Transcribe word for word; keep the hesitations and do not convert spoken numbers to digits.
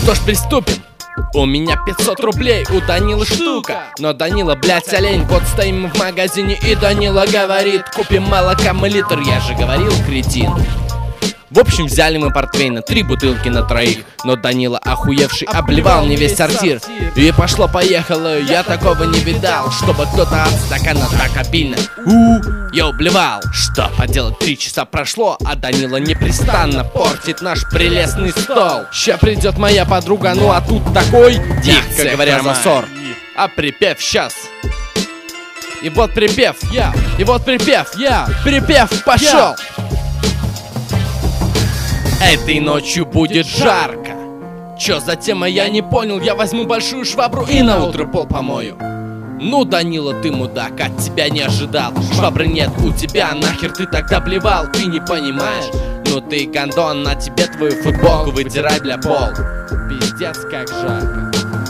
что ж, приступим. У меня пятьсот рублей, у Данила штука. Но Данила, блядь, олень. Вот стоим в магазине, и Данила говорит: купим молока мы литр. Я же говорил, кретин. В общем, взяли мы портвейна, три бутылки на троих. Но Данила, охуевший, обливал мне весь сортир. И пошло-поехало, я такого не видал, чтобы кто-то от стакана так обильно у я убливал. Что поделать, три часа прошло, а Данила непрестанно портит наш прелестный стол. Ща придет моя подруга, ну а тут такой дикция, говоря, засор. А припев сейчас. И вот припев, я, и вот припев, я, припев пошел. Этой ночью будет жарко. Чё за тема, я не понял. Я возьму большую швабру и наутро пол помою. Ну, Данила, ты мудак, от тебя не ожидал. Швабры нет у тебя, нахер ты тогда блевал? Ты не понимаешь? Ну ты гандон, на тебе твою футболку вытирай для пол. Пиздец как жарко.